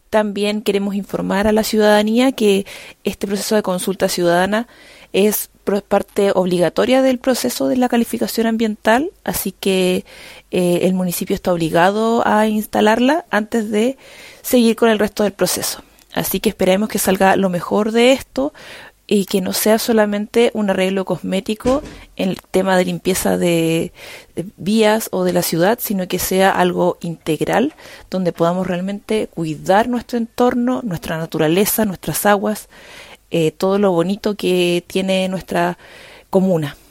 también queremos informar a la ciudadanía que este proceso de consulta ciudadana es parte obligatoria del proceso de la calificación ambiental, así que el municipio está obligado a instalarla antes de seguir con el resto del proceso. Así que esperemos que salga lo mejor de esto y que no sea solamente un arreglo cosmético en el tema de limpieza de vías o de la ciudad, sino que sea algo integral donde podamos realmente cuidar nuestro entorno, nuestra naturaleza, nuestras aguas, todo lo bonito que tiene nuestra comuna.